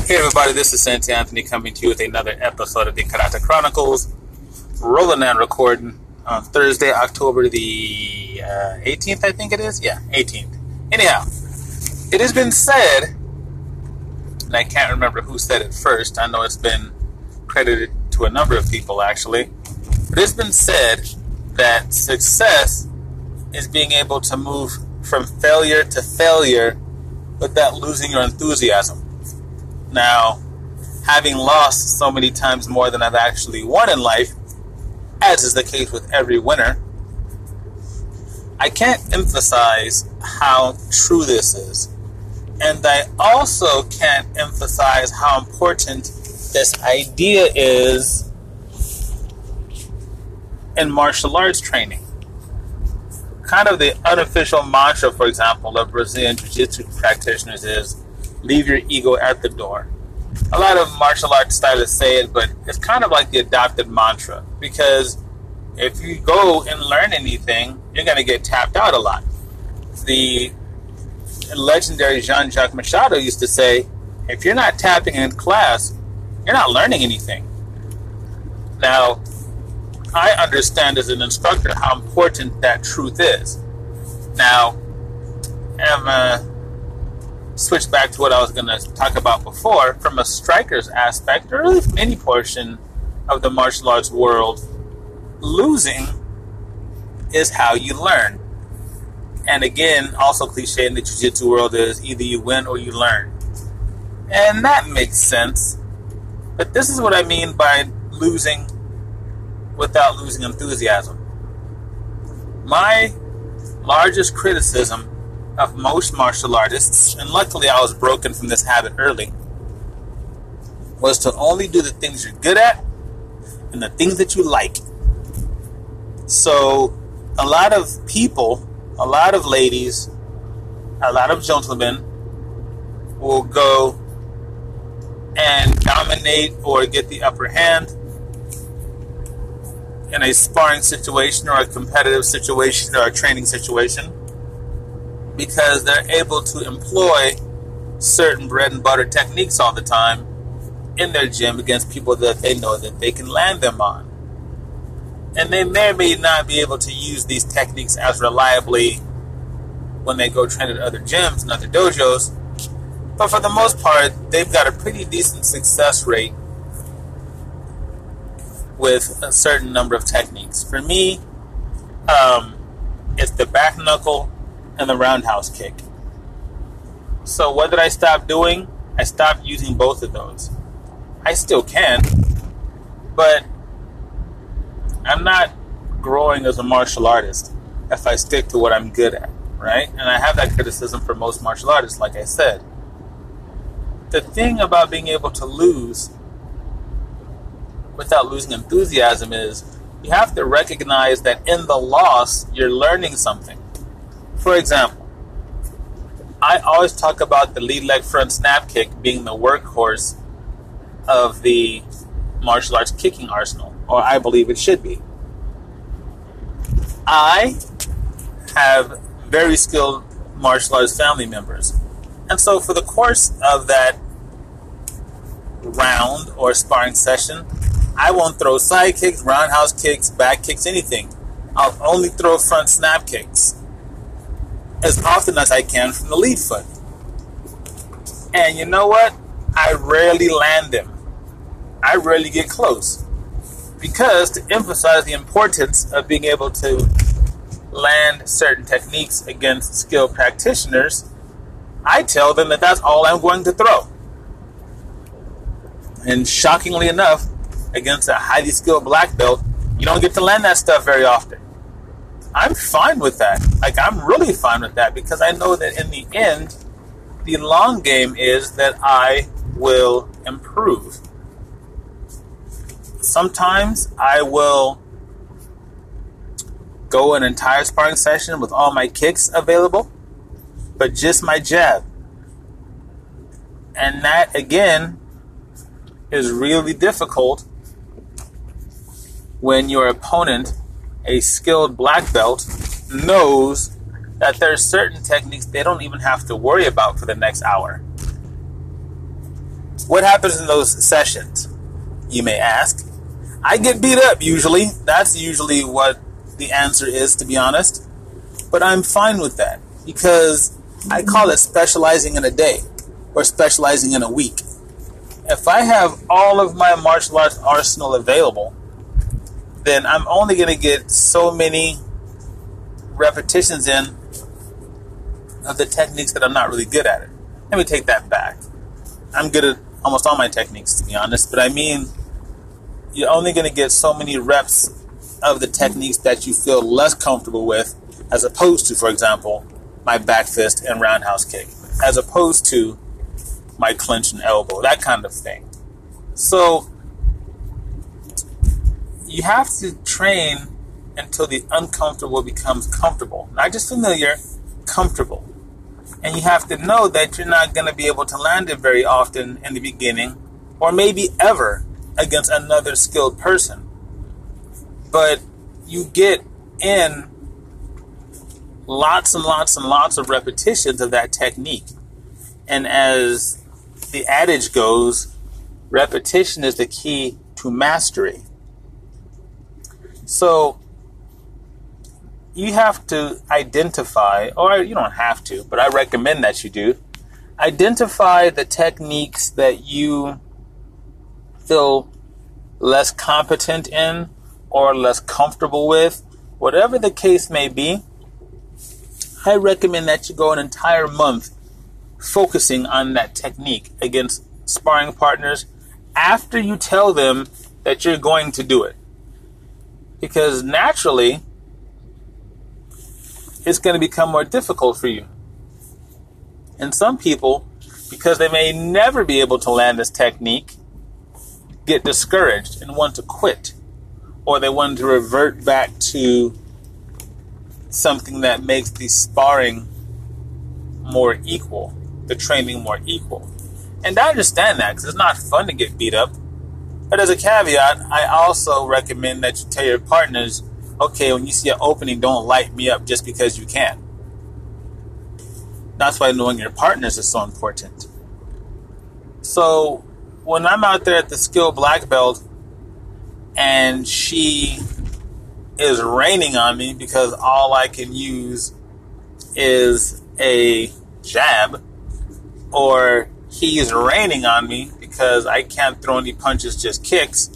Hey everybody, this is Santi Anthony coming to you with another episode of the Karate Chronicles. Rolling and recording on Thursday, October the 18th, I think it is? Yeah, 18th. Anyhow, it has been said, and I can't remember who said it first, I know it's been credited to a number of people actually, but it's been said that success is being able to move from failure to failure without losing your enthusiasm. Now, having lost so many times more than I've actually won in life, as is the case with every winner, I can't emphasize how true this is. And I also can't emphasize how important this idea is in martial arts training. Kind of the unofficial mantra, for example, of Brazilian Jiu-Jitsu practitioners is, leave your ego at the door. A lot of martial arts stylists say it, but it's kind of like the adopted mantra. Because if you go and learn anything, you're going to get tapped out a lot. The legendary Jean-Jacques Machado used to say, if you're not tapping in class, you're not learning anything. Now, I understand as an instructor how important that truth is. Now, I'm switch back to what I was going to talk about before. From a striker's aspect, or really from any portion of the martial arts world, losing is how you learn. And again, also cliche in the jiu-jitsu world is either you win or you learn. And that makes sense. But this is what I mean by losing without losing enthusiasm. My largest criticism of most martial artists, and luckily I was broken from this habit early, was to only do the things you're good at and the things that you like. So a lot of people, a lot of ladies, a lot of gentlemen will go and dominate or get the upper hand in a sparring situation or a competitive situation or a training situation, because they're able to employ certain bread and butter techniques all the time in their gym against people that they know that they can land them on. And they may or may not be able to use these techniques as reliably when they go train at other gyms and other dojos, but for the most part, they've got a pretty decent success rate with a certain number of techniques. For me, it's the back knuckle and the roundhouse kick. So what did I stop doing? I stopped using both of those. I still can, but I'm not growing as a martial artist if I stick to what I'm good at, right? And I have that criticism for most martial artists, like I said. The thing about being able to lose without losing enthusiasm is you have to recognize that in the loss, you're learning something. For example, I always talk about the lead leg front snap kick being the workhorse of the martial arts kicking arsenal, or I believe it should be. I have very skilled martial arts family members, and so for the course of that round or sparring session, I won't throw side kicks, roundhouse kicks, back kicks, anything. I'll only throw front snap kicks as often as I can from the lead foot. And you know what? I rarely land them. I rarely get close. Because to emphasize the importance of being able to land certain techniques against skilled practitioners, I tell them that that's all I'm going to throw. And shockingly enough, against a highly skilled black belt, you don't get to land that stuff very often. I'm fine with that. Like, I'm really fine with that, because I know that in the end, the long game is that I will improve. Sometimes I will go an entire sparring session with all my kicks available, but just my jab. And that, again, is really difficult when your opponent, a skilled black belt, knows that there are certain techniques they don't even have to worry about for the next hour. What happens in those sessions, you may ask? I get beat up usually. That's usually what the answer is, to be honest. But I'm fine with that because I call it specializing in a day or specializing in a week. If I have all of my martial arts arsenal available, then I'm only going to get so many repetitions in of the techniques that I'm not really good at it. Let me take that back. I'm good at almost all my techniques, to be honest, but I mean, you're only going to get so many reps of the techniques that you feel less comfortable with, as opposed to, for example, my back fist and roundhouse kick, as opposed to my clinch and elbow, that kind of thing. So you have to train until the uncomfortable becomes comfortable. Not just familiar, comfortable. And you have to know that you're not going to be able to land it very often in the beginning, or maybe ever, against another skilled person. But you get in lots and lots and lots of repetitions of that technique. And as the adage goes, repetition is the key to mastery. So you have to identify, or you don't have to, but I recommend that you do, identify the techniques that you feel less competent in or less comfortable with. Whatever the case may be, I recommend that you go an entire month focusing on that technique against sparring partners after you tell them that you're going to do it. Because naturally, it's going to become more difficult for you. And some people, because they may never be able to land this technique, get discouraged and want to quit. Or they want to revert back to something that makes the sparring more equal, the training more equal. And I understand that because it's not fun to get beat up. But as a caveat, I also recommend that you tell your partners, okay, when you see an opening, don't light me up just because you can. That's why knowing your partners is so important. So when I'm out there at the skill black belt and she is raining on me because all I can use is a jab, or he's raining on me because I can't throw any punches, just kicks,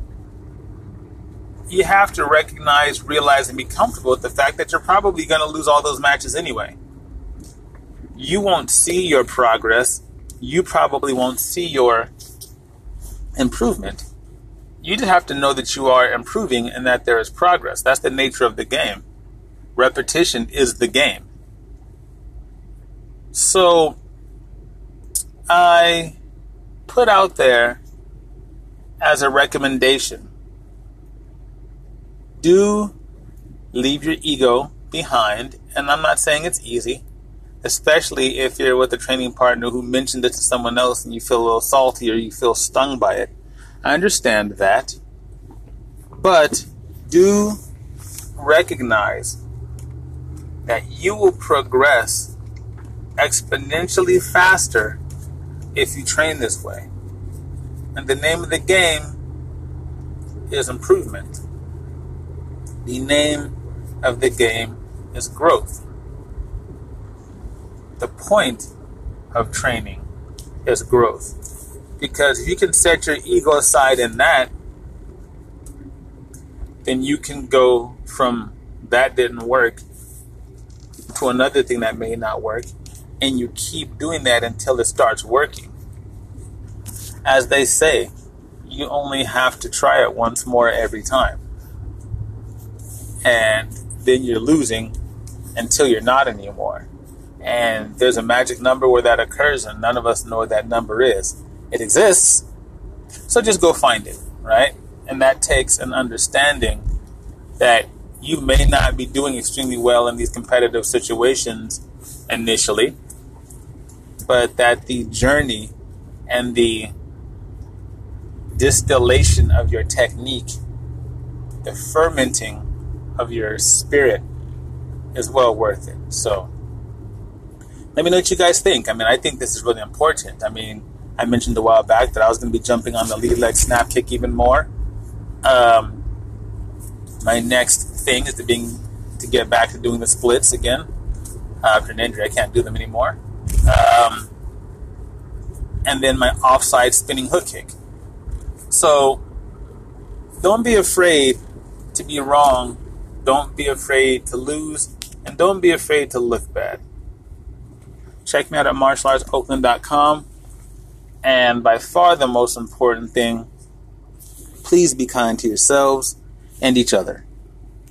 you have to recognize, realize, and be comfortable with the fact that you're probably going to lose all those matches anyway. You won't see your progress. You probably won't see your improvement. You just have to know that you are improving and that there is progress. That's the nature of the game. Repetition is the game. So I put out there as a recommendation, do leave your ego behind. And I'm not saying it's easy, especially if you're with a training partner who mentioned it to someone else and you feel a little salty or you feel stung by it. I understand that. But do recognize that you will progress exponentially faster if you train this way. And the name of the game is improvement. The name of the game is growth. The point of training is growth. Because if you can set your ego aside in that, then you can go from that didn't work to another thing that may not work, and you keep doing that until it starts working. As they say, you only have to try it once more every time. And then you're losing until you're not anymore. And there's a magic number where that occurs, and none of us know what that number is. It exists, so just go find it, right? And that takes an understanding that you may not be doing extremely well in these competitive situations initially, but that the journey and the distillation of your technique, the fermenting of your spirit is well worth it. So let me know what you guys think. I mean, I think this is really important. I mean, I mentioned a while back that I was going to be jumping on the lead leg snap kick even more. My next thing is to get back to doing the splits again. After an injury, I can't do them anymore. And then my offside spinning hook kick. So don't be afraid to be wrong. Don't be afraid to lose. And don't be afraid to look bad. Check me out at martialartsoakland.com. And by far the most important thing, please be kind to yourselves and each other.